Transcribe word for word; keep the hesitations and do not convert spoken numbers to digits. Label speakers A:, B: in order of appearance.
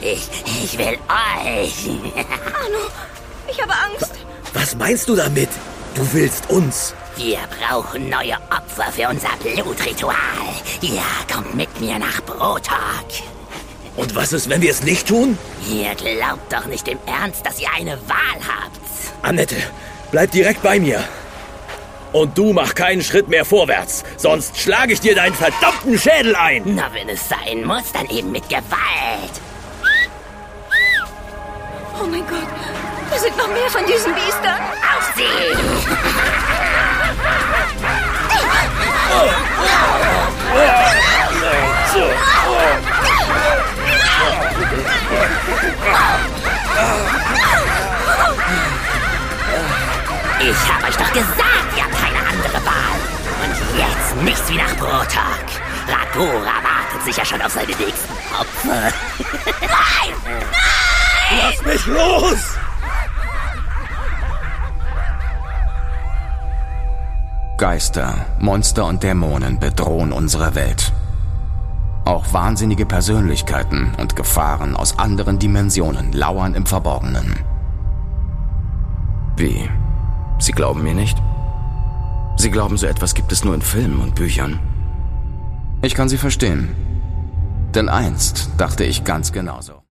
A: euch. Ich will euch.
B: Arno, ich habe Angst.
C: Was meinst du damit? Du willst uns.
A: Wir brauchen neue Opfer für unser Blutritual. Ja, kommt mit mir nach Brotok.
C: Und was ist, wenn wir es nicht tun?
A: Ihr glaubt doch nicht im Ernst, dass ihr eine Wahl habt.
C: Annette, bleib direkt bei mir. Und du mach keinen Schritt mehr vorwärts, sonst schlage ich dir deinen verdammten Schädel ein.
A: Na, wenn es sein muss, dann eben mit Gewalt.
B: Oh mein Gott, da sind noch mehr von diesen Biestern.
A: Auf sie! Ich hab euch doch gesagt, ihr habt keine andere Wahl. Und jetzt nichts wie nach Brotok. Ragora wartet sicher schon auf seine nächsten Opfer. Nein! Nein!
C: Lass mich los!
D: Geister, Monster und Dämonen bedrohen unsere Welt. Auch wahnsinnige Persönlichkeiten und Gefahren aus anderen Dimensionen lauern im Verborgenen.
E: Wie? Sie glauben mir nicht? Sie glauben, so etwas gibt es nur in Filmen und Büchern?
D: Ich kann Sie verstehen. Denn einst dachte ich ganz genauso.